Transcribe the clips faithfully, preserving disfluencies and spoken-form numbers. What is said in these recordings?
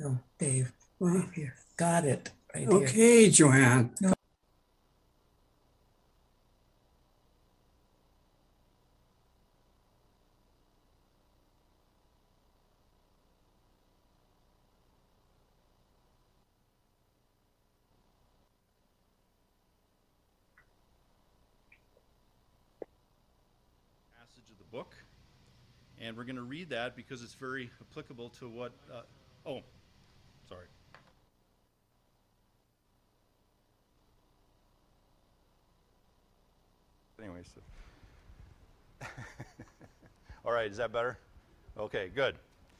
No, Dave. Right here. Got it. Right here. Okay, Joanne. No. Passage of the book, and we're going to read that because it's very applicable to what. Uh, oh, sorry. Anyways, so. All right, is that better? Okay, good.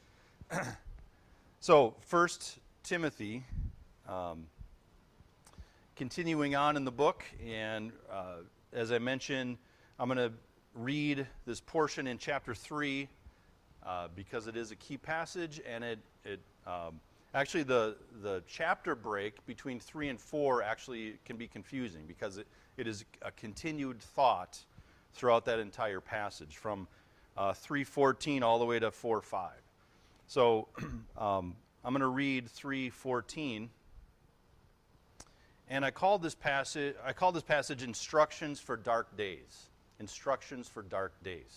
So, First Timothy, um, continuing on in the book, and uh, as I mentioned, I'm going to read this portion in chapter three uh, because it is a key passage, and it it um, actually the the chapter break between three and four actually can be confusing because it, it is a continued thought throughout that entire passage from uh, three fourteen all the way to four five. So um, I'm going to read three fourteen. And I called this passage I called this passage Instructions for Dark Days. Instructions for Dark Days.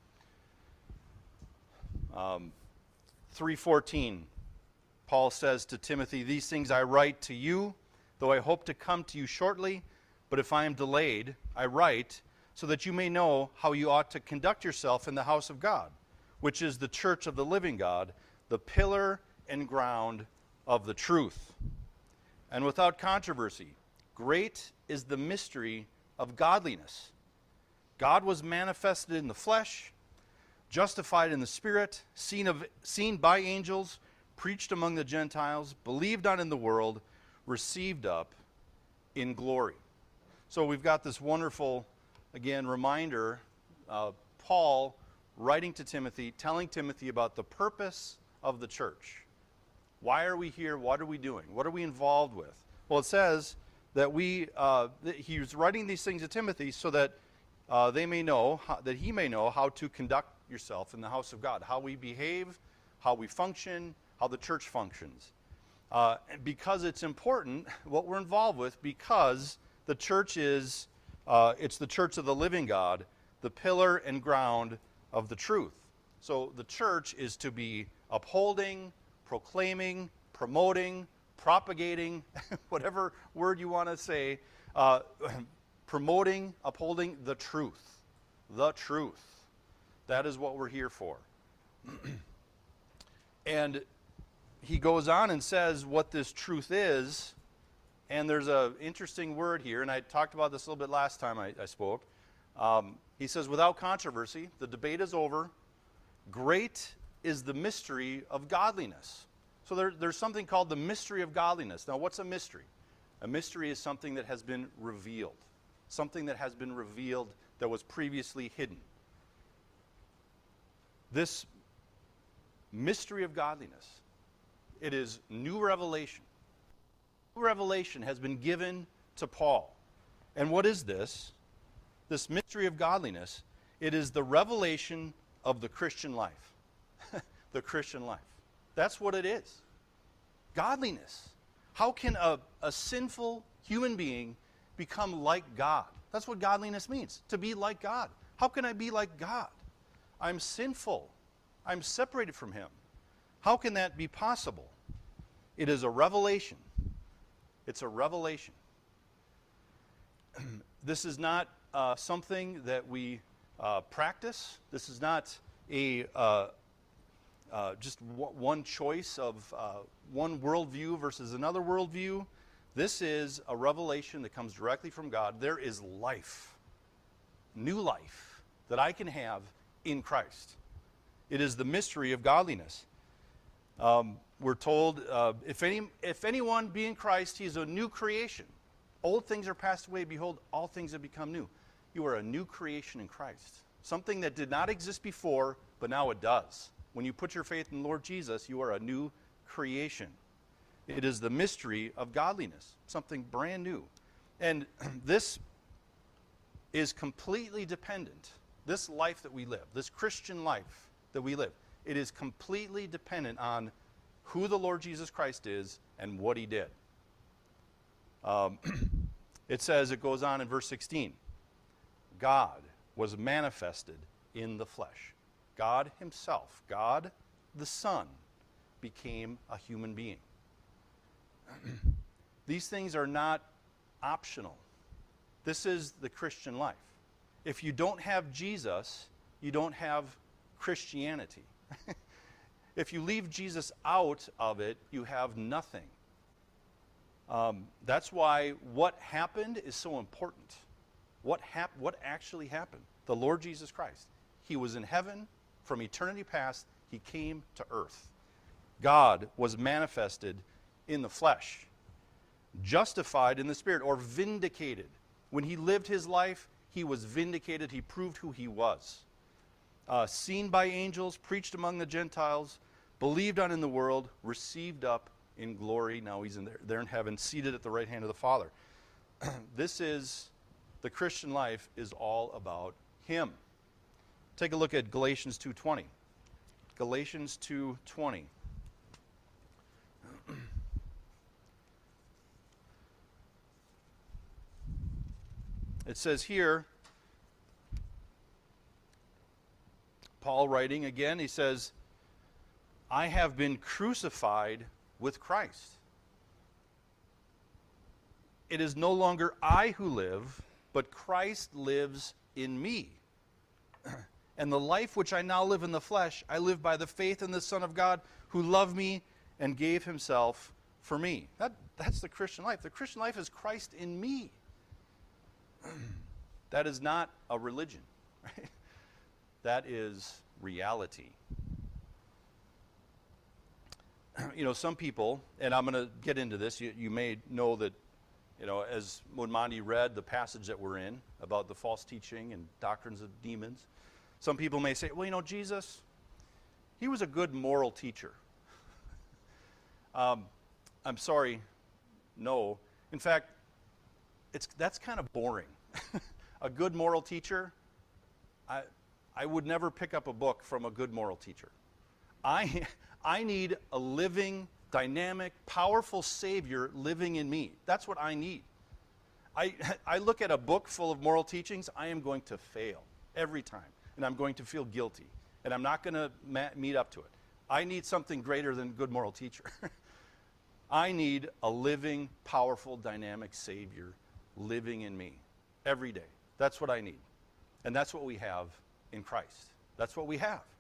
Um, three fourteen, Paul says to Timothy, "These things I write to you, though I hope to come to you shortly, but if I am delayed, I write so that you may know how you ought to conduct yourself in the house of God, which is the church of the living God, the pillar and ground of the truth. And without controversy, great is the mystery of godliness. God was manifested in the flesh, justified in the spirit, seen of seen by angels, preached among the Gentiles, believed on in the world, received up in glory." So we've got this wonderful, again, reminder, uh, Paul writing to Timothy, telling Timothy about the purpose of the church. Why are we here? What are we doing? What are we involved with? Well, it says that we, uh, that he's writing these things to Timothy so that uh, they may know, how, that he may know how to conduct yourself in the house of God, how we behave, how we function, how the church functions. Uh, because it's important what we're involved with, because the church is, uh, it's the church of the living God, the pillar and ground of the truth. So the church is to be upholding, proclaiming, promoting, propagating, whatever word you want to say, uh, promoting, upholding the truth. The truth. That is what we're here for. And he goes on and says what this truth is, and there's an interesting word here, and I talked about this a little bit last time I, I spoke. Um, he says, without controversy, the debate is over. Great is the mystery of godliness. So there, there's something called the mystery of godliness. Now, what's a mystery? A mystery is something that has been revealed. Something that has been revealed that was previously hidden. This mystery of godliness, it is new revelation. New revelation has been given to Paul. And what is this? This mystery of godliness, it is the revelation of the Christian life. The Christian life. That's what it is. Godliness. How can a, a sinful human being become like God? That's what godliness means, to be like God. How can I be like God? I'm sinful. I'm separated from Him. How can that be possible? It is a revelation. It's a revelation. This is not uh, something that we uh, practice. This is not a uh, uh, just w- one choice of uh, one worldview versus another worldview. This is a revelation that comes directly from God. There is life, new life, that I can have in Christ. It is the mystery of godliness. Um, we're told, uh, if any, if anyone be in Christ, he is a new creation. Old things are passed away. Behold, all things have become new. You are a new creation in Christ. Something that did not exist before, but now it does. When you put your faith in the Lord Jesus, you are a new creation. It is the mystery of godliness, something brand new. And this is completely dependent. This life that we live, this Christian life that we live, it is completely dependent on who the Lord Jesus Christ is and what he did. Um, it says, it goes on in verse sixteen, God was manifested in the flesh. God himself, God the Son, became a human being. These things are not optional. This is the Christian life. If you don't have Jesus, you don't have Christianity. If you leave Jesus out of it, you have nothing. Um, that's why what happened is so important. What hap- What actually happened? The Lord Jesus Christ. He was in heaven from eternity past. He came to earth. God was manifested in the flesh, justified in the Spirit, or vindicated. When he lived his life, he was vindicated. He proved who he was. Uh, seen by angels, preached among the Gentiles, believed on in the world, received up in glory. Now he's in there, there in heaven, seated at the right hand of the Father. This is, the Christian life is all about him. Take a look at Galatians two twenty. Galatians two twenty. It says here, Paul writing again, he says, I have been crucified with Christ. It is no longer I who live, but Christ lives in me. And the life which I now live in the flesh, I live by the faith in the Son of God who loved me and gave himself for me. That, that's the Christian life. The Christian life is Christ in me. That is not a religion. Right? That is reality. You know, some people, and I'm going to get into this, you, you may know that, you know, as when Monty read the passage that we're in about the false teaching and doctrines of demons, some people may say, well, you know, Jesus, he was a good moral teacher. um, I'm sorry, no. In fact, it's that's kind of boring. A good moral teacher, I, I would never pick up a book from a good moral teacher. I, I need a living, dynamic, powerful Savior living in me. That's what I need. I, I look at a book full of moral teachings, I am going to fail every time, and I'm going to feel guilty, and I'm not going to ma- meet up to it. I need something greater than good moral teacher. I need a living, powerful, dynamic Savior living in me every day. That's what I need. And that's what we have in Christ. That's what we have.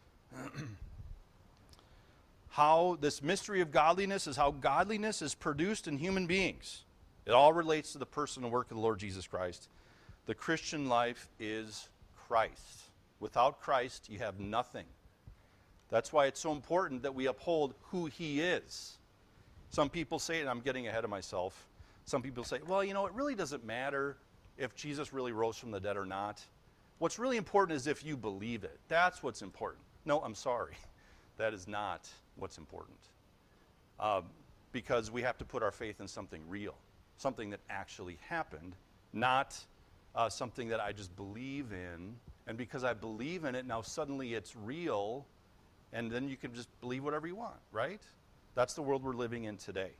How this mystery of godliness is how godliness is produced in human beings. It all relates to the person and work of the Lord Jesus Christ. The Christian life is Christ. Without Christ, you have nothing. That's why it's so important that we uphold who he is. Some people say, and I'm getting ahead of myself, some people say, well, you know, it really doesn't matter if Jesus really rose from the dead or not. What's really important is if you believe it. That's what's important. No, I'm sorry. That is not what's important. Uh, because we have to put our faith in something real, something that actually happened, not uh, something that I just believe in. And because I believe in it, now suddenly it's real, and then you can just believe whatever you want, right? That's the world we're living in today.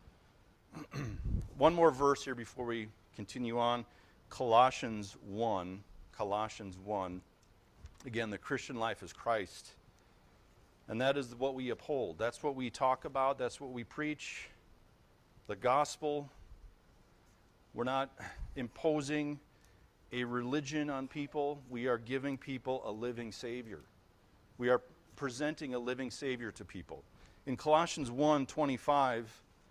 One more verse here before we continue on. Colossians one. Colossians one. Again, the Christian life is Christ. And that is what we uphold. That's what we talk about. That's what we preach. The gospel. We're not imposing a religion on people. We are giving people a living Savior. We are presenting a living Savior to people. In Colossians one twenty-five,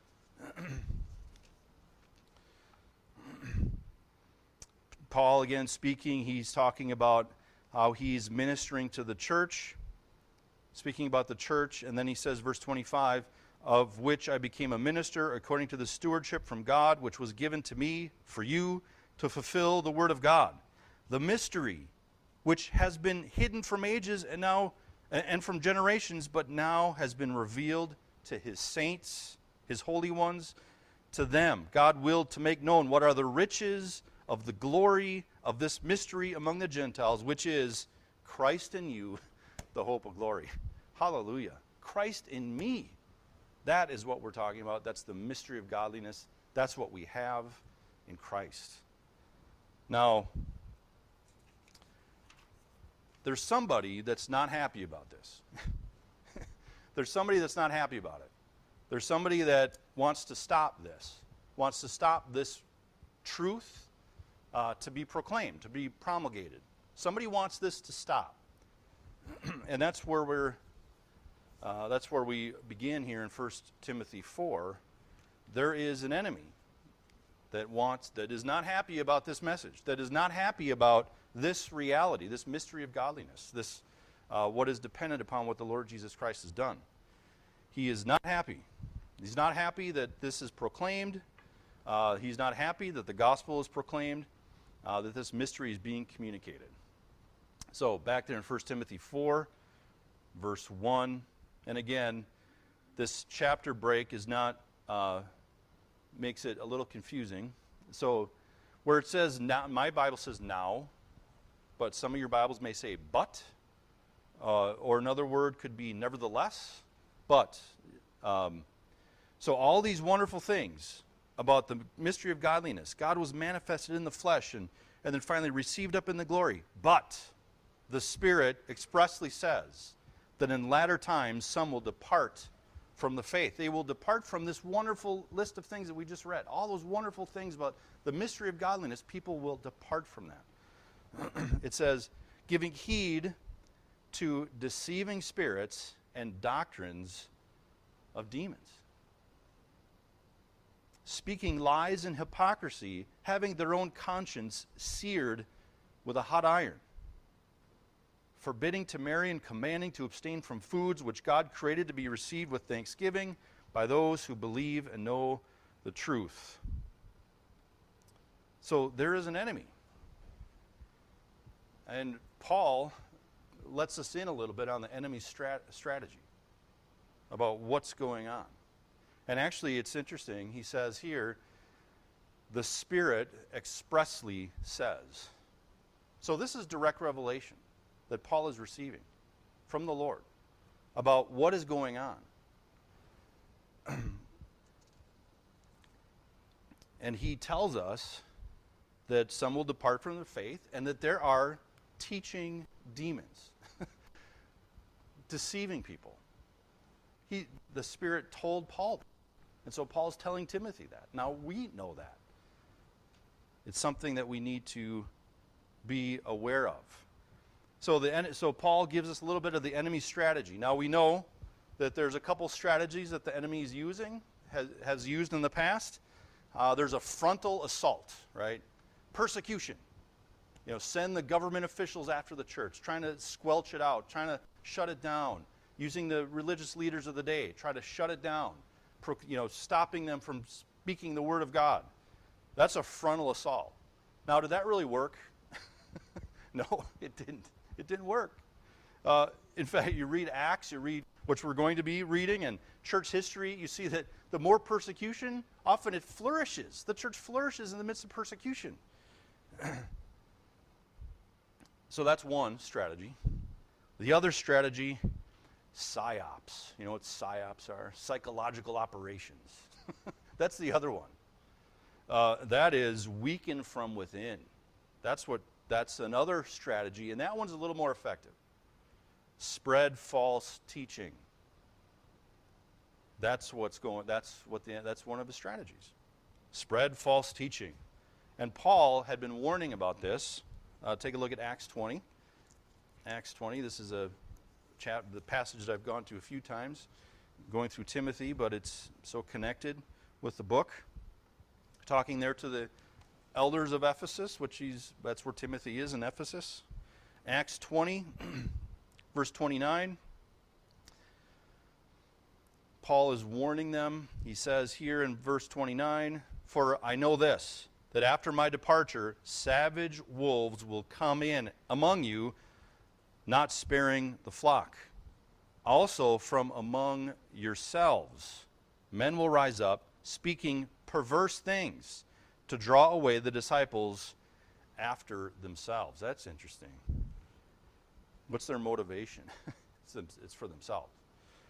Paul again speaking, he's talking about how he's ministering to the church, speaking about the church, and then he says, verse twenty-five, of which I became a minister according to the stewardship from God, which was given to me for you to fulfill the word of God, the mystery which has been hidden from ages and now and from generations, but now has been revealed to his saints, his holy ones. To them God willed to make known what are the riches of the glory of this mystery among the Gentiles, which is Christ in you, the hope of glory. Hallelujah. Christ in me. That is what we're talking about. That's the mystery of godliness. That's what we have in Christ. Now, there's somebody that's not happy about this. There's somebody that's not happy about it. There's somebody that wants to stop this, wants to stop this truth uh, to be proclaimed, to be promulgated. Somebody wants this to stop. And that's where we're uh, that's where we begin here in First Timothy four. There is an enemy that wants that is not happy about this message, that is not happy about this reality, this mystery of godliness, this uh, what is dependent upon what the Lord Jesus Christ has done. He is not happy. He's not happy that this is proclaimed. Uh, he's not happy that the gospel is proclaimed, uh, that this mystery is being communicated. So back there in First Timothy four, verse one, and again, this chapter break is not, uh, makes it a little confusing. So where it says, now, my Bible says now, but some of your Bibles may say but, uh, or another word could be nevertheless, but. Um, so all these wonderful things about the mystery of godliness, God was manifested in the flesh and, and then finally received up in the glory. But the Spirit expressly says that in latter times some will depart from the faith. They will depart from this wonderful list of things that we just read. All those wonderful things about the mystery of godliness, people will depart from that. It says, giving heed to deceiving spirits and doctrines of demons, speaking lies and hypocrisy, having their own conscience seared with a hot iron, forbidding to marry and commanding to abstain from foods which God created to be received with thanksgiving by those who believe and know the truth. So there is an enemy. And Paul lets us in a little bit on the enemy's strat- strategy about what's going on. And actually, it's interesting. He says here, the Spirit expressly says. So this is direct revelation that Paul is receiving from the Lord about what is going on. And he tells us that some will depart from the faith and that there are teaching demons, deceiving people. He, the Spirit told Paul, and so Paul's telling Timothy that. Now we know that. It's something that we need to be aware of. So the so Paul gives us a little bit of the enemy's strategy. Now we know that there's a couple strategies that the enemy is using, has, has used in the past. Uh, there's a frontal assault, right? Persecution. You know, send the government officials after the church, trying to squelch it out, trying to shut it down, using the religious leaders of the day, try to shut it down, pro, you know, stopping them from speaking the word of God. That's a frontal assault. Now, did that really work? No, it didn't. It didn't work. Uh, in fact, you read Acts, you read, which we're going to be reading, and church history, you see that the more persecution, often it flourishes. The church flourishes in the midst of persecution. So that's one strategy. The other strategy, psyops. You know what psyops are? Psychological operations. That's the other one. Uh, that is weaken from within. That's what. That's another strategy, and that one's a little more effective. Spread false teaching. That's what's going. That's what the. That's one of the strategies. Spread false teaching, and Paul had been warning about this. Uh, take a look at Acts twenty. Acts twenty. This is a chat. The passage that I've gone to a few times, going through Timothy, but it's so connected with the book. Talking there to the elders of Ephesus, which he's, that's where Timothy is in Ephesus. Acts twenty, verse twenty-nine. Paul is warning them. He says here in verse twenty-nine, "For I know this, that after my departure, savage wolves will come in among you, not sparing the flock. Also from among yourselves, men will rise up, speaking perverse things, to draw away the disciples after themselves." That's interesting. What's their motivation? it's, it's for themselves.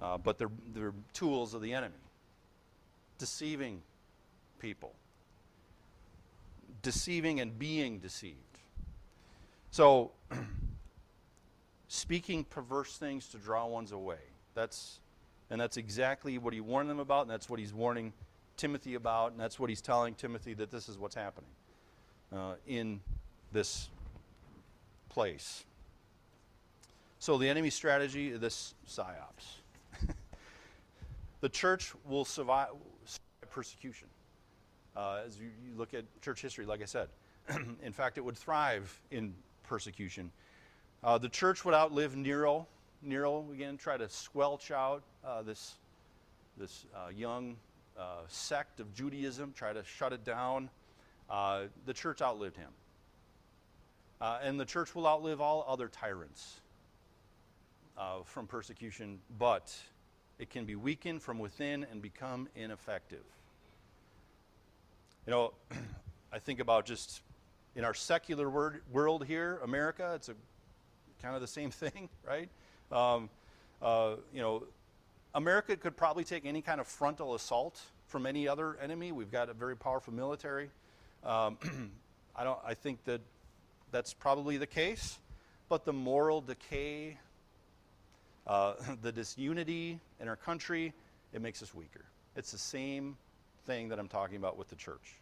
uh, but they're, they're tools of the enemy, deceiving people, deceiving and being deceived. So, speaking perverse things to draw ones away. That's, and that's exactly what he warned them about, and that's what he's warning Timothy about, and that's what he's telling Timothy, that this is what's happening uh, in this place. So the enemy's strategy, this psyops. The church will survive, survive persecution. Uh, as you, you look at church history, like I said, in fact, it would thrive in persecution. Uh, the church would outlive Nero. Nero, again, tried to squelch out uh, this, this uh, young uh, sect of Judaism, try to shut it down. Uh, the church outlived him. Uh, and the church will outlive all other tyrants uh, from persecution, but it can be weakened from within and become ineffective. You know, I think about just in our secular word, world here, America, it's a kind of the same thing, right? Um, uh, you know, America could probably take any kind of frontal assault from any other enemy. We've got a very powerful military. Um, I don't. I think that that's probably the case. But the moral decay, uh, the disunity in our country, it makes us weaker. It's the same thing that I'm talking about with the church.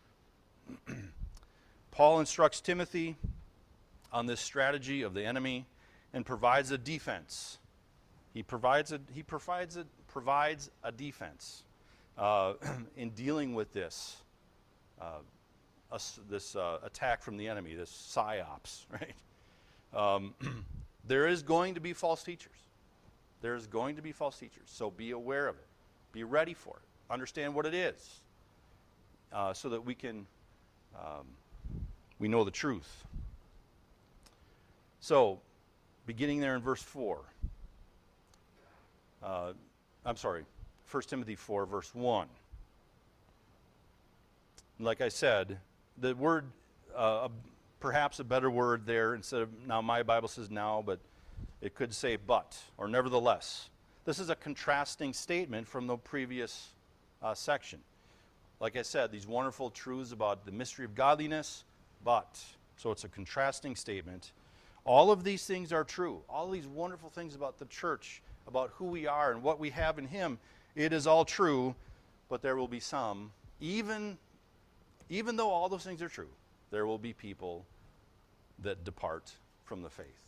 Paul instructs Timothy on this strategy of the enemy and provides a defense. He provides a he provides a provides a defense uh, in dealing with this uh, us, this uh, attack from the enemy, this psyops, right? Um, there is going to be false teachers. There is going to be false teachers, so be aware of it. Be ready for it. Understand what it is, uh, so that we can um, we know the truth. So, beginning there in verse four. Uh, I'm sorry, First Timothy four, verse one. Like I said, the word, uh, perhaps a better word there, instead of, now my Bible says now, but it could say but, or nevertheless. This is a contrasting statement from the previous uh, section. Like I said, these wonderful truths about the mystery of godliness, but. So it's a contrasting statement. All of these things are true. All these wonderful things about the church, about who we are and what we have in Him, it is all true, but there will be some, even, even though all those things are true, there will be people that depart from the faith.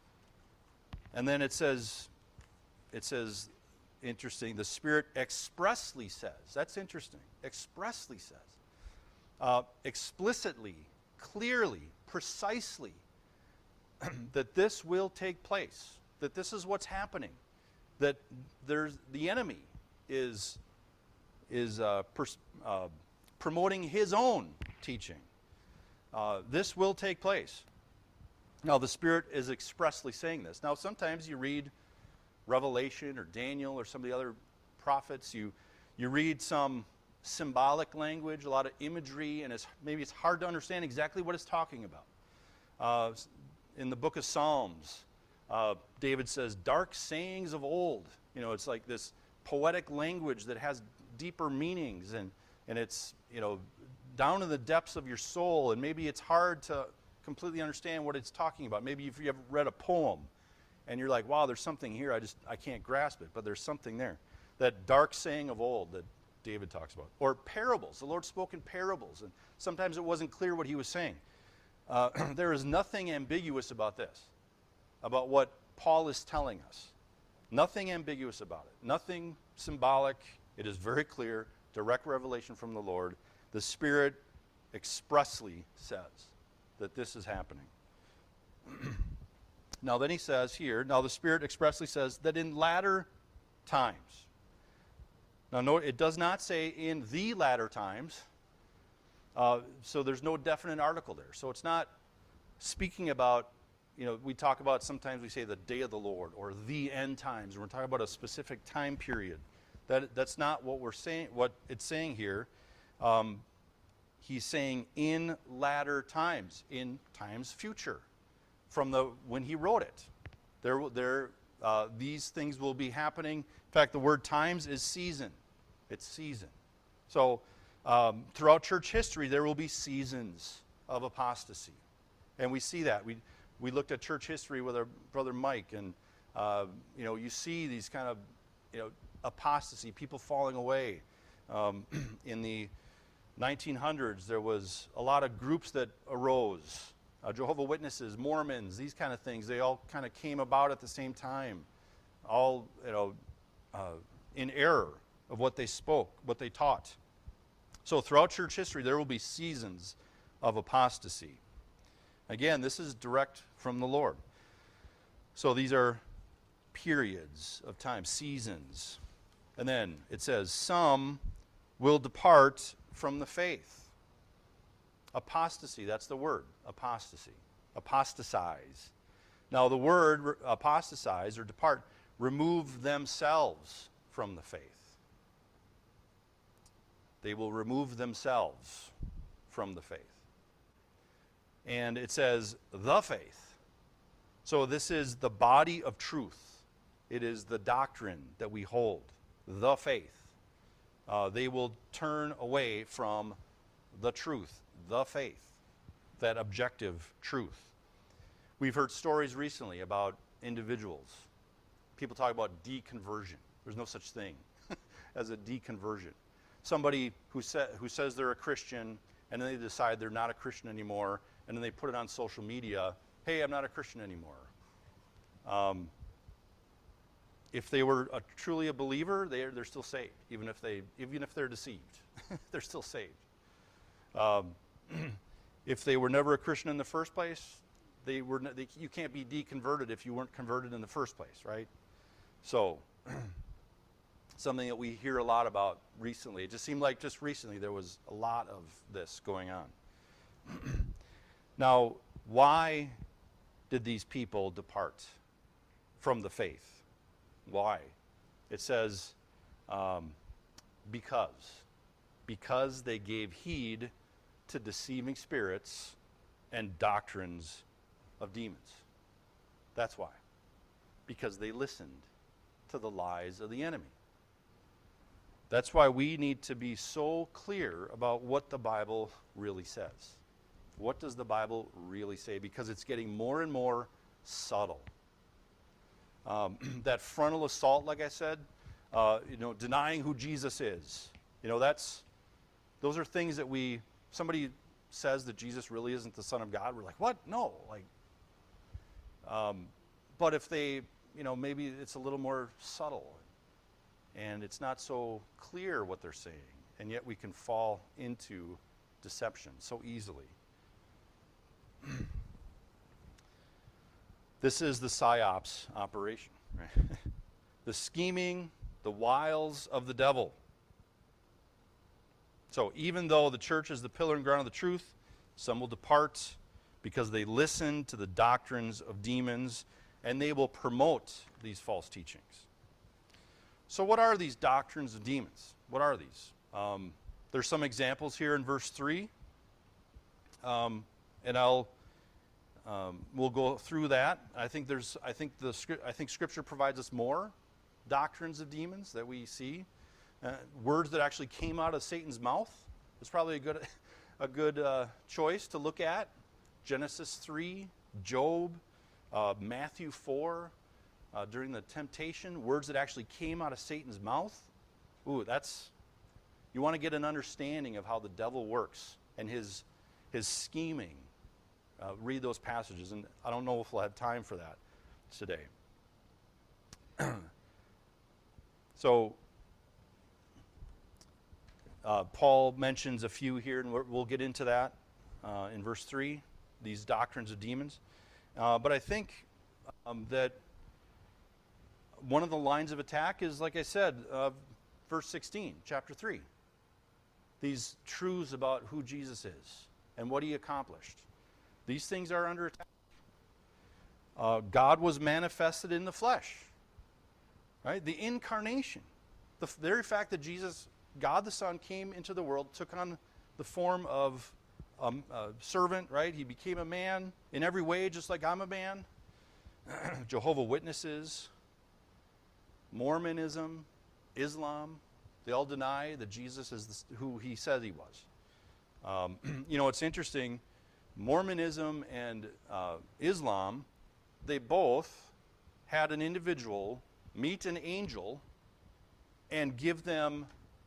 And then it says, it says, interesting, the Spirit expressly says, that's interesting, expressly says, uh, explicitly, clearly, precisely, that this will take place, that this is what's happening, that there's the enemy is is uh, pers- uh, promoting his own teaching. Uh, this will take place. Now, the Spirit is expressly saying this. Now, sometimes you read Revelation or Daniel or some of the other prophets, you you read some symbolic language, a lot of imagery, and it's maybe it's hard to understand exactly what it's talking about. Uh, in the book of Psalms, uh, David says, dark sayings of old. You know, it's like this poetic language that has deeper meanings, and, and it's, you know, down in the depths of your soul, and maybe it's hard to completely understand what it's talking about. Maybe if you have read a poem, and you're like, wow, there's something here, I just, I can't grasp it, but there's something there. That dark saying of old that David talks about. Or parables. The Lord spoke in parables, and sometimes it wasn't clear what he was saying. Uh, there is nothing ambiguous about this, about what Paul is telling us. Nothing ambiguous about it. Nothing symbolic. It is very clear, direct revelation from the Lord. The Spirit expressly says that this is happening. Now then he says here, now the Spirit expressly says that in latter times. Now note, it does not say in the latter times. Uh, so there's no definite article there. So it's not speaking about, you know, we talk about, sometimes we say the day of the Lord or the end times. We're talking about a specific time period. That That's not what we're saying, what it's saying here. Um, he's saying in latter times, in times future, from the when he wrote it. There, there, Uh, these things will be happening. In fact, the word times is season. It's season. So um, throughout church history, there will be seasons of apostasy. And we see that. We we looked at church history with our brother Mike, and uh, you know, you see these kind of, you know, apostasy, people falling away. Um, in the nineteen hundreds, there was a lot of groups that arose. Uh, Jehovah's Witnesses, Mormons, these kind of things, they all kind of came about at the same time, all, you know, uh, in error of what they spoke, what they taught. So throughout church history, there will be seasons of apostasy. Again, this is direct from the Lord. So these are periods of time, seasons. And then it says, some will depart from the faith. Apostasy, that's the word, apostasy. Apostatize. Now the word re- apostatize or depart, remove themselves from the faith. They will remove themselves from the faith. And it says, the faith. So this is the body of truth. It is the doctrine that we hold, the faith. Uh, they will turn away from the truth, the faith, that objective truth. We've heard stories recently about individuals. People talk about deconversion. There's no such thing as a deconversion. Somebody who, sa- who says they're a Christian, and then they decide they're not a Christian anymore, and then they put it on social media, hey, I'm not a Christian anymore. Um, if they were a, truly a believer, they're, they're still saved, even if, they, even if they're deceived. They're still saved. Um, if they were never a Christian in the first place, they were. They, you can't be deconverted if you weren't converted in the first place, right? So, something that we hear a lot about recently. It just seemed like just recently there was a lot of this going on. Now, why did these people depart from the faith? Why? It says, um, because. Because they gave heed to deceiving spirits and doctrines of demons. That's why. Because they listened to the lies of the enemy. That's why we need to be so clear about what the Bible really says. What does the Bible really say? Because it's getting more and more subtle. Um, that frontal assault, like I said, uh, you know, denying who Jesus is. You know, that's, those are things that we, somebody says that Jesus really isn't the Son of God, we're like, what? No, like, um, but if they, you know, maybe it's a little more subtle, and it's not so clear what they're saying, and yet we can fall into deception so easily. This is the psyops operation, right? The scheming, the wiles of the devil. So even though the church is the pillar and ground of the truth, some will depart because they listen to the doctrines of demons, and they will promote these false teachings. So what are these doctrines of demons? What are these? Um, there's some examples here in verse three, um, and I'll um, we'll go through that. I think there's I think the I think Scripture provides us more doctrines of demons that we see. Uh, words that actually came out of Satan's mouth is probably a good, a good uh, choice to look at. Genesis three, Job, uh, Matthew four, uh, during the temptation, words that actually came out of Satan's mouth. Ooh, that's, you want to get an understanding of how the devil works and his, his scheming. Uh, read those passages, and I don't know if we'll have time for that today. So, Uh, Paul mentions a few here, and we'll get into that uh, in verse three, these doctrines of demons. Uh, but I think um, that one of the lines of attack is, like I said, uh, verse sixteen, chapter three. These truths about who Jesus is and what he accomplished. These things are under attack. Uh, God was manifested in the flesh, right? The incarnation. The f- very fact that Jesus... God the Son came into the world, took on the form of a, a servant, right? He became a man in every way, just like I'm a man. Jehovah's Witnesses, Mormonism, Islam, they all deny that Jesus is the, who he said he was. Um, you know, it's interesting. Mormonism and uh, Islam, they both had an individual meet an angel and give them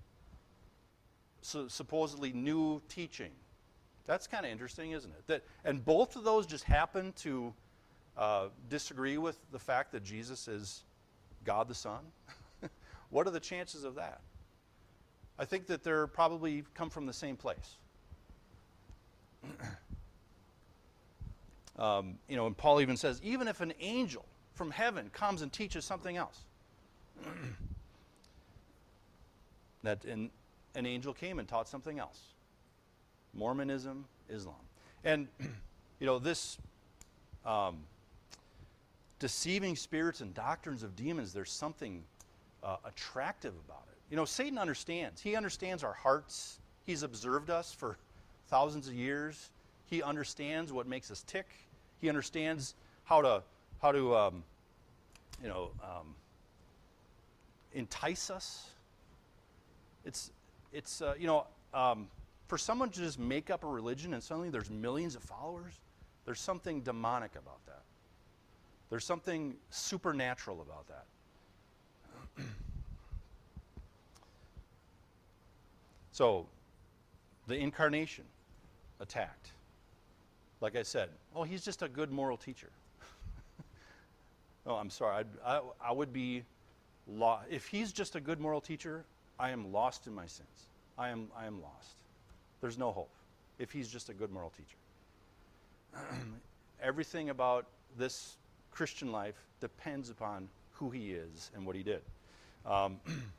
su- supposedly new teaching. That's kind of interesting, isn't it? That, and both of those just happen to uh, disagree with the fact that Jesus is God the Son. What are the chances of that? I think that they're probably come from the same place. um, you know, and Paul even says, even if an angel from heaven comes and teaches something else, that an, an angel came and taught something else. Mormonism, Islam. And, you know, this um, deceiving spirits and doctrines of demons, there's something uh, attractive about it. You know, Satan understands. He understands our hearts. He's observed us for thousands of years. He understands what makes us tick. He understands how to, how to um, you know, um, entice us. It's, it's uh, you know, um, for someone to just make up a religion and suddenly there's millions of followers, there's something demonic about that. There's something supernatural about that. So, the incarnation attacked. Like I said, oh, he's just a good moral teacher. Oh, I'm sorry. I'd, I, I would be lost. If he's just a good moral teacher, I am lost in my sins. I am, I am lost. There's no hope if he's just a good moral teacher. Everything about this Christian life depends upon who he is and what he did. Um,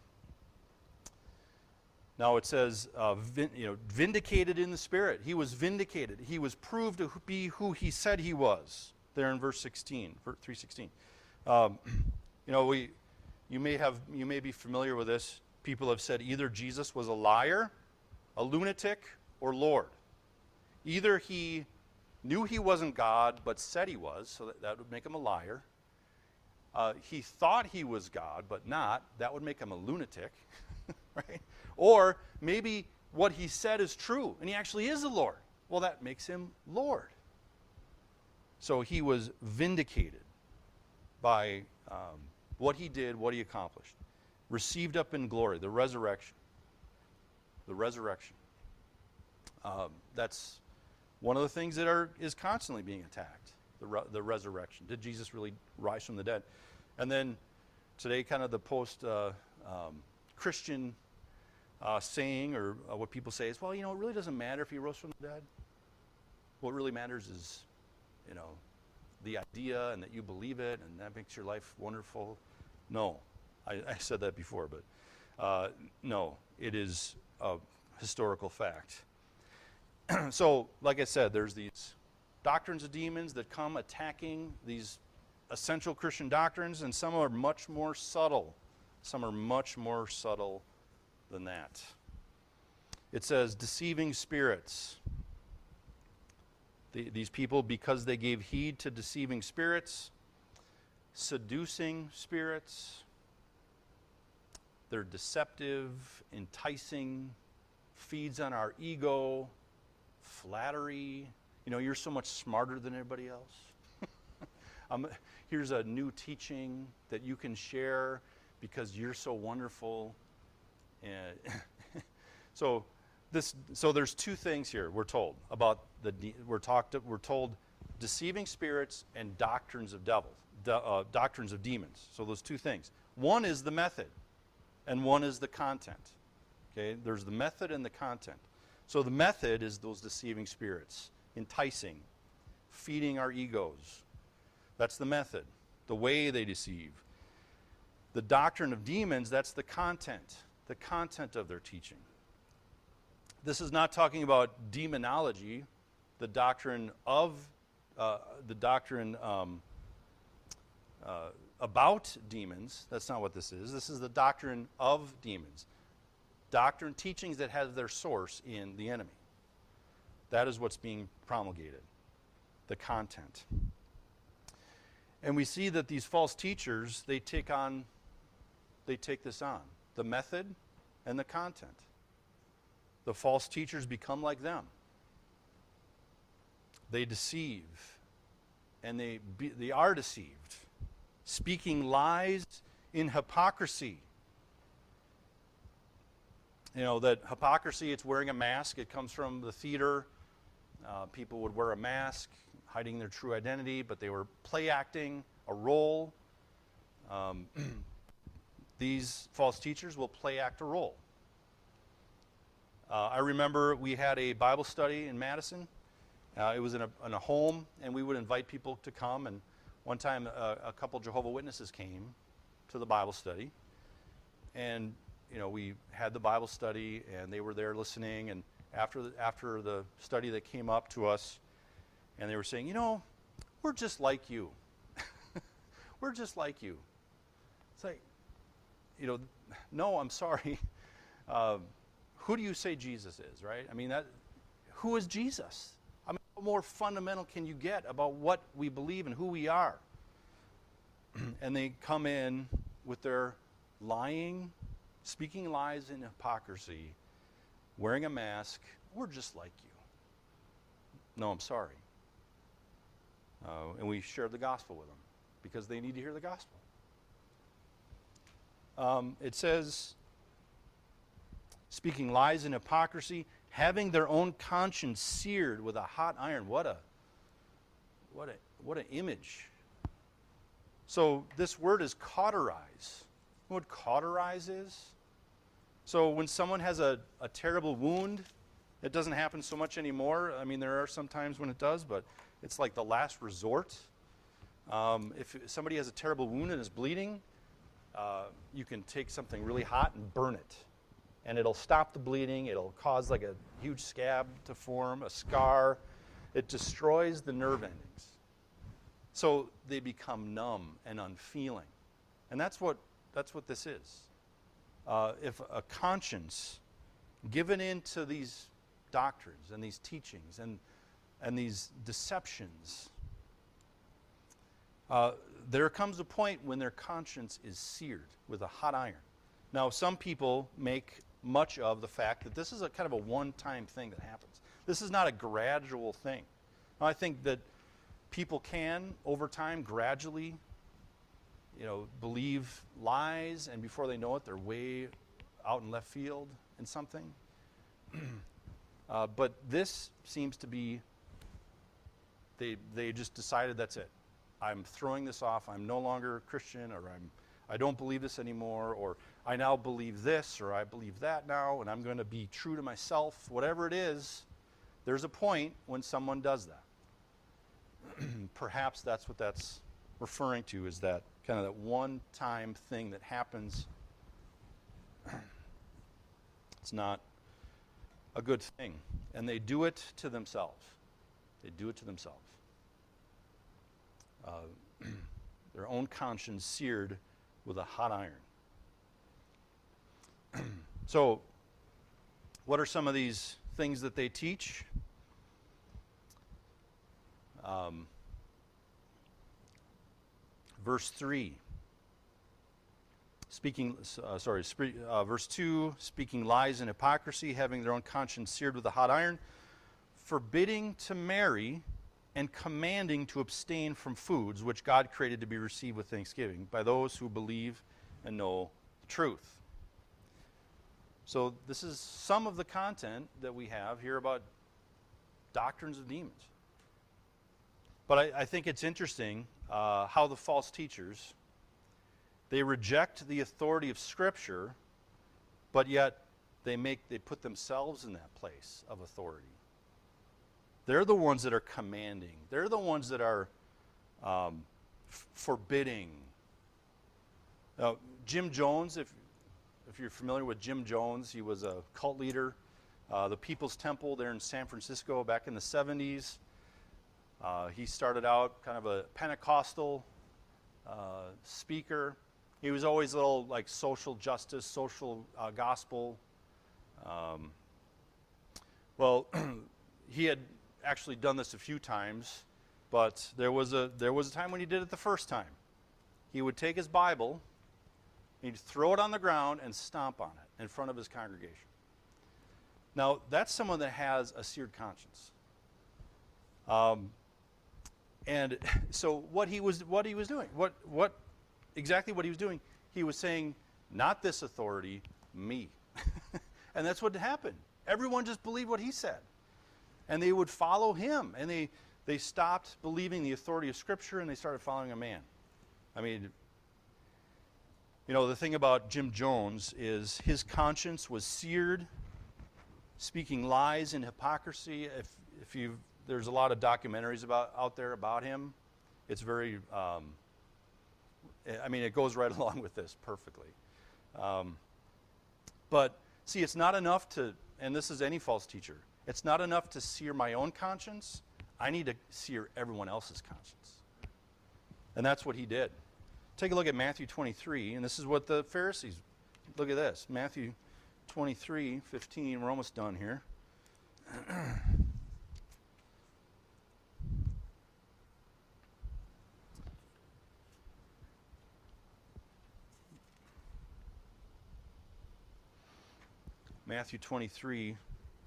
now it says, uh, vin, you know, vindicated in the Spirit. He was vindicated. He was proved to be who he said he was. There in verse sixteen, three sixteen. Um, you know, we, you may have, you may be familiar with this. People have said either Jesus was a liar, a lunatic, or Lord. Either he knew he wasn't God, but said he was, so that, that would make him a liar. Uh, he thought he was God, but not. That would make him a lunatic, right? Or maybe what he said is true, and he actually is the Lord. Well, that makes him Lord. So he was vindicated by um, what he did, what he accomplished. Received up in glory, the resurrection. The resurrection. Um, that's one of the things that are is constantly being attacked, the, re- the resurrection. Did Jesus really rise from the dead? And then today, kind of the post-Christian uh, um, uh, saying, or uh, what people say is, well, you know, it really doesn't matter if he rose from the dead. What really matters is, you know, the idea and that you believe it, and that makes your life wonderful. No, I, I said that before, but uh, no, it is a historical fact. So, like I said, there's these doctrines of demons that come attacking these essential Christian doctrines, and some are much more subtle. Some are much more subtle than that. It says, deceiving spirits. The, these people, because they gave heed to deceiving spirits, seducing spirits, they're deceptive, enticing, feeds on our ego, flattery. You know, you're so much smarter than everybody else. um, here's a new teaching that you can share because you're so wonderful. And so this, so there's two things here we're told about the de- we're talked we're told deceiving spirits and doctrines of devils, de- uh, doctrines of demons. So those two things. One is the method, and one is the content. Okay, there's the method and the content. So the method is those deceiving spirits, enticing, feeding our egos. That's the method, the way they deceive. The doctrine of demons, that's the content, the content of their teaching. This is not talking about demonology, the doctrine of, uh, the doctrine um, uh, about demons. That's not what this is. This is the doctrine of demons. Doctrine, teachings that have their source in the enemy. That is what's being promulgated, the content. And we see that these false teachers, they take on they take this on, the method and the content. The false teachers become like them. They deceive, and they, be, they are deceived, speaking lies in hypocrisy. You know, that hypocrisy, it's wearing a mask. It comes from the theater. Uh, people would wear a mask, hiding their true identity, but they were play acting a role. Um, these false teachers will play act a role. Uh, I remember we had a Bible study in Madison. Uh, it was in a, in a home, and we would invite people to come. And one time, uh, a couple Jehovah's Witnesses came to the Bible study, and you know, we had the Bible study, and they were there listening. And after the, after the study, they came up to us, and they were saying, "You know, we're just like you. We're just like you." It's like, you know, no, I'm sorry. Uh, who do you say Jesus is, right? I mean, that, who is Jesus? I mean, how more fundamental can you get about what we believe and who we are? And they come in with their lying, speaking lies in hypocrisy, wearing a mask. We're just like you. No, I'm sorry. Uh, and we share the gospel with them because they need to hear the gospel. Um, it says, speaking lies in hypocrisy, having their own conscience seared with a hot iron. What a, what a, what an image. So this word is cauterize. You know what cauterize is? So when someone has a, a terrible wound, it doesn't happen so much anymore. I mean, there are some times when it does, but it's like the last resort. Um, if somebody has a terrible wound and is bleeding, uh, you can take something really hot and burn it. And it'll stop the bleeding. It'll cause like a huge scab to form, a scar. It destroys the nerve endings. So they become numb and unfeeling. And that's what, that's what this is. Uh, if a conscience given into these doctrines and these teachings and, and these deceptions, uh, there comes a point when their conscience is seared with a hot iron. Now, some people make much of the fact that this is a kind of a one-time thing that happens. This is not a gradual thing. Now, I think that people can, over time, gradually, you know, believe lies, and before they know it, they're way out in left field in something. uh, but this seems to be, they they just decided that's it. I'm throwing this off. I'm no longer a Christian, or I'm I don't believe this anymore, or I now believe this, or I believe that now, and I'm going to be true to myself. Whatever it is, there's a point when someone does that. Perhaps that's what that's referring to, is that kind of that one-time thing that happens. It's not a good thing. And they do it to themselves. They do it to themselves. Uh, their own conscience seared with a hot iron. So, what are some of these things that they teach? Um, verse three. Speaking, uh, sorry, spe- uh, verse two, speaking lies and hypocrisy, having their own conscience seared with a hot iron, forbidding to marry, and commanding to abstain from foods which God created to be received with thanksgiving by those who believe and know the truth. So this is some of the content that we have here about doctrines of demons. But I, I think it's interesting uh, how the false teachers, they reject the authority of Scripture, but yet they make they put themselves in that place of authority. They're the ones that are commanding. They're the ones that are um, f- forbidding. Now, Jim Jones, if if you're familiar with Jim Jones, he was a cult leader. Uh, the People's Temple there in San Francisco back in the seventies. Uh, he started out kind of a Pentecostal uh, speaker. He was always a little like social justice, social uh, gospel. Um, well, he had actually done this a few times, but there was a there was a time when he did it the first time. He would take his Bible, He'd throw it on the ground and stomp on it in front of his congregation. Now, that's someone that has a seared conscience. Um, and so what he was what he was doing, what what exactly what he was doing, he was saying, not this authority, me. And that's what happened. Everyone just believed what he said. And they would follow him. And they, they stopped believing the authority of Scripture and they started following a man. I mean, you know, the thing about Jim Jones is his conscience was seared, speaking lies and hypocrisy. If if you there's a lot of documentaries about out there about him. It's very, um, I mean, it goes right along with this perfectly. Um, but see, it's not enough to, and this is any false teacher, it's not enough to sear my own conscience. I need to sear everyone else's conscience. And that's what he did. Take a look at Matthew twenty-three, and this is what the Pharisees, look at this, Matthew twenty-three, fifteen, we're almost done here. Matthew twenty-three,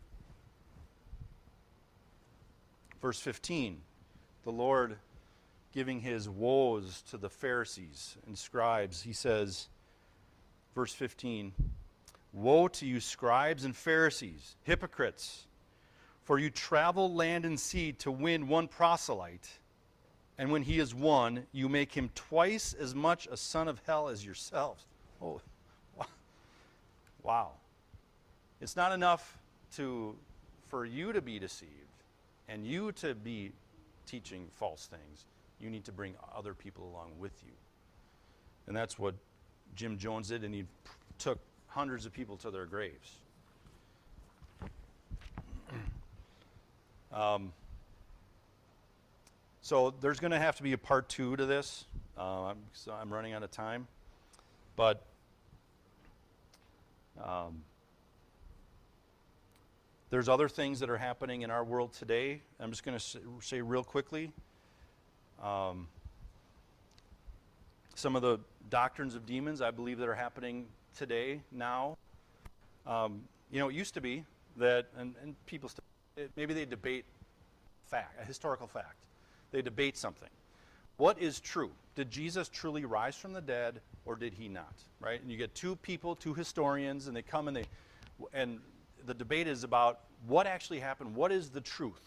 verse fifteen, the Lord giving his woes to the Pharisees and scribes, he says, verse fifteen, "Woe to you, scribes and Pharisees, hypocrites, for you travel land and sea to win one proselyte, and when he is won, you make him twice as much a son of hell as yourselves." Oh, wow. It's not enough to for you to be deceived and you to be teaching false things. You need to bring other people along with you. And that's what Jim Jones did, and he took hundreds of people to their graves. um, so there's going to have to be a part two to this. Uh, I'm, so I'm running out of time. But um, there's other things that are happening in our world today. I'm just going to say real quickly. Um, some of the doctrines of demons, I believe, that are happening today, now. Um, you know, it used to be that, and, and people, still, it, maybe they debate fact, a historical fact. They debate something. What is true? Did Jesus truly rise from the dead, or did he not? Right? And you get two people, two historians, and they come and they, and the debate is about what actually happened. What is the truth?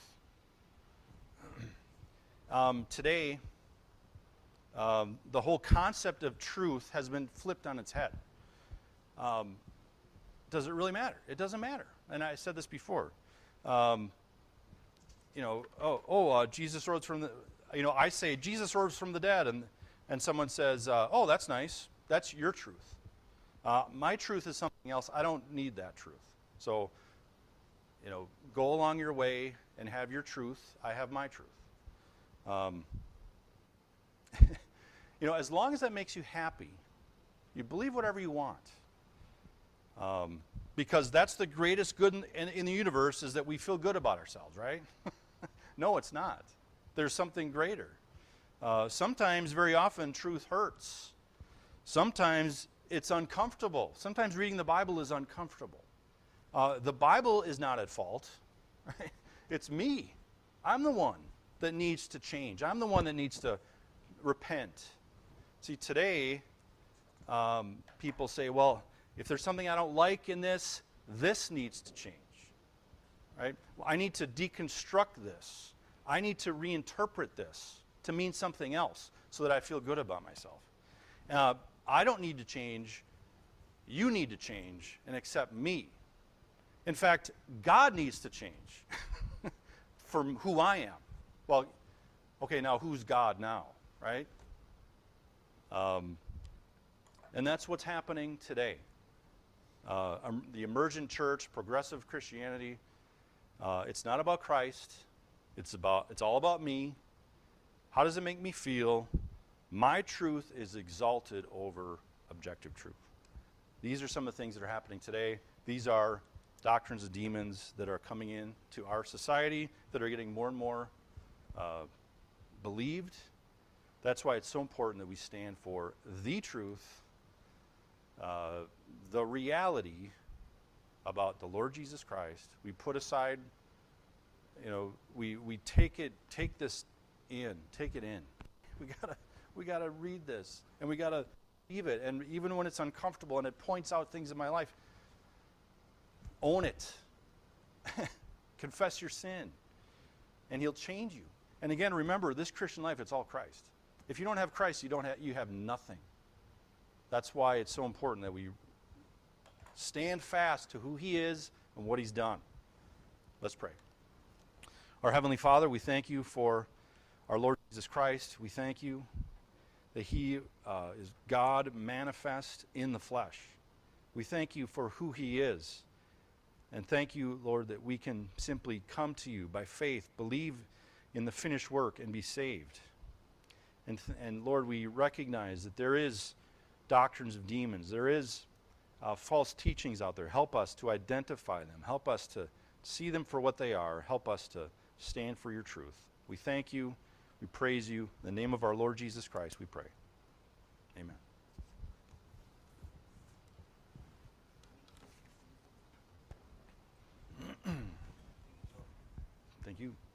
Um, today, um, the whole concept of truth has been flipped on its head. Um, does it really matter? It doesn't matter. And I said this before. Um, you know, oh, oh, uh, Jesus rose from the, you know, I say Jesus rose from the dead, and and someone says, uh, oh, that's nice. That's your truth. Uh, my truth is something else. I don't need that truth. So, you know, go along your way and have your truth. I have my truth. Um, you know, as long as that makes you happy, you believe whatever you want. Um, because that's the greatest good in, in, in the universe, is that we feel good about ourselves, right? No, it's not. There's something greater. Uh, sometimes, very often, truth hurts. Sometimes it's uncomfortable. Sometimes reading the Bible is uncomfortable. Uh, the Bible is not at fault. Right? It's me. I'm the one that needs to change. I'm the one that needs to repent. See, today, um, people say, well, if there's something I don't like in this, this needs to change. Right? Well, I need to deconstruct this. I need to reinterpret this to mean something else so that I feel good about myself. Uh, I don't need to change. You need to change and accept me. In fact, God needs to change from who I am. Well, okay, now who's God now, right? Um, and that's what's happening today. Uh, um, the emergent church, progressive Christianity, uh, it's not about Christ. It's about, it's all about me. How does it make me feel? My truth is exalted over objective truth. These are some of the things that are happening today. These are doctrines of demons that are coming in to our society that are getting more and more uh, believed. That's why it's so important that we stand for the truth uh, the reality about the Lord Jesus Christ. We put aside, you know, we, we take it, take this in, take it in. We gotta, we gotta read this, and we gotta believe it. And even when it's uncomfortable and it points out things in my life, own it. Confess your sin, and He'll change you. And again, remember, this Christian life, it's all Christ. If you don't have Christ, you don't have, you have nothing. That's why it's so important that we stand fast to who He is and what He's done. Let's pray. Our Heavenly Father, we thank You for our Lord Jesus Christ. We thank You that He uh, is God manifest in the flesh. We thank You for who He is. And thank You, Lord, that we can simply come to You by faith, believe in the finished work, and be saved. And, th- and Lord, we recognize that there is doctrines of demons. There is uh, false teachings out there. Help us to identify them. Help us to see them for what they are. Help us to stand for Your truth. We thank You. We praise You. In the name of our Lord Jesus Christ, we pray. Amen. Thank you.